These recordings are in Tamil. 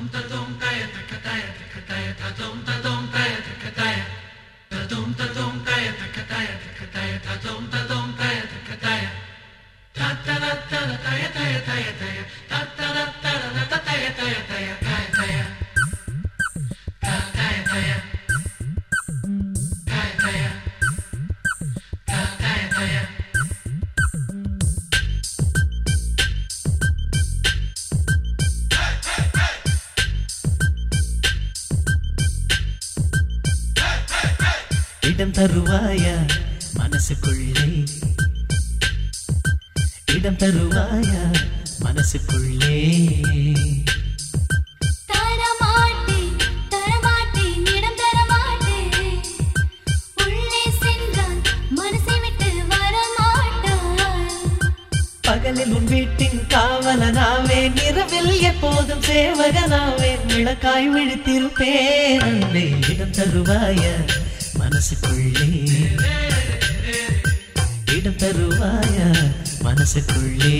இடம் தருவாயா மனசுக்குள்ளே, இடம் தருவாயா மனசுக்குள்ளே. தரமாட்டேன் தரமாட்டேன் இடம் தரமாட்டேன், உள்ளே சென்றால் மனசை விட்டு வரமாட்டாய். பகலில் உன் வீட்டின் காவலனாவே, இரவில் எப்போதும் சேவகனாவே, விளக்காய் விழித்திருப்பேன் அன்பே. இடம் தருவாயா மனசுக்குள்ளே, இடம் தருவாயா மனசுக்குள்ளே.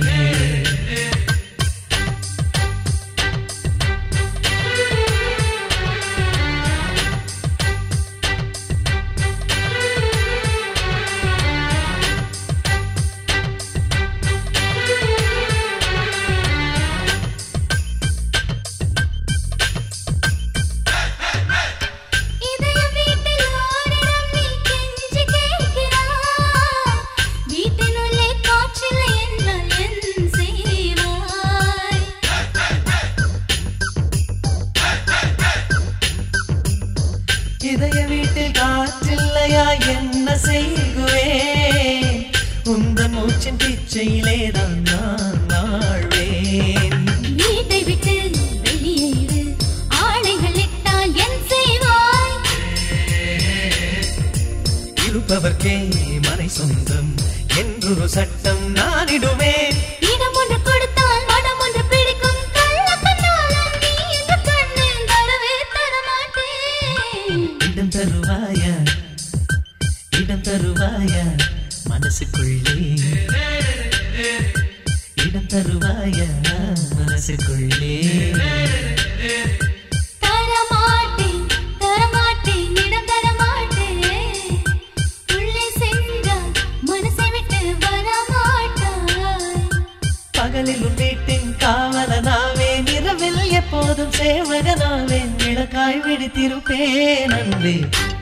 இதய வீட்டில் காற்றில்லையா என்ன செய்குவேன், உந்த மூச்சின் பிச்சையிலேதான் நான் வாழ்வேன். வீட்டை விட்டு வெளியேறு, ஆணைகள் இட்டால் என் செய்வாய். இருப்பவர்க்கே மனை சொந்தம் என்றொரு சட்டம் நானிடுவேன். இடம் ஒன்று கொடுத்தால் மனம் ஒன்று பிடிக்கும், இடம் தருவாயா, இடம் தருவாயா மனசுக்குள்ளே, இடம் தருவாயா மனசுக்குள்ளே. தரமாட்டேன் தரமாட்டேன் இடம் தரமாட்டேன், உள்ளே சென்றால் மனசை விட்டு வரமாட்டாய். பகலில் உன் வீட்டின் காவலனாவே, இரவில் எப்போதும் சேவகனாவே, விளக்காய் விழித்திருப்பேன் அன்பே.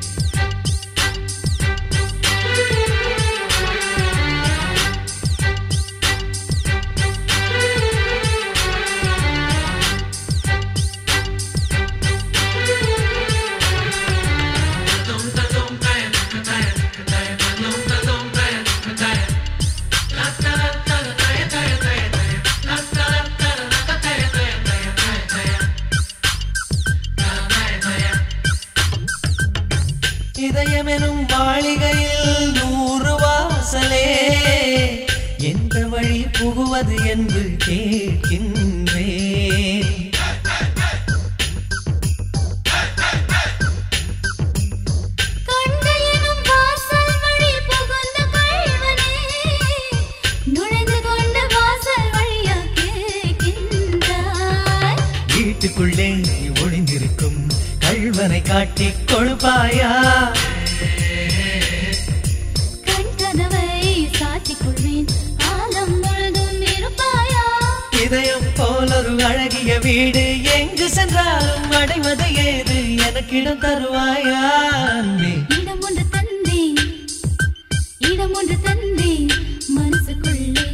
இதயமெனும் மாளிகையில் 100 வாசலே, எந்த வழி புகுவது என்று கேட்கின்றேன். கண்கள் எனும் வாசல் வழி புகுந்த கள்வனே, நுழைந்து கொண்டு வாசல் வழியா கேட்கின்றாய். வீட்டுக்குள்ளே ஒளிந்திருக்கும் கள்வனை காட்டிக் கொழுப்பாயா, கண் கதவை சாத்திக் கொள்வேன், காலம் முழுதும் இருப்பாயா. இதயம் போலொரு அழகிய வீடு, எங்கு சென்றாலும் அடைவது ஏது, எனக்கிடம் தருவாயா அன்பே. இடம் ஒன்று தந்தேன், இடம் ஒன்று தந்தேன் மனசுக்குள்ளே.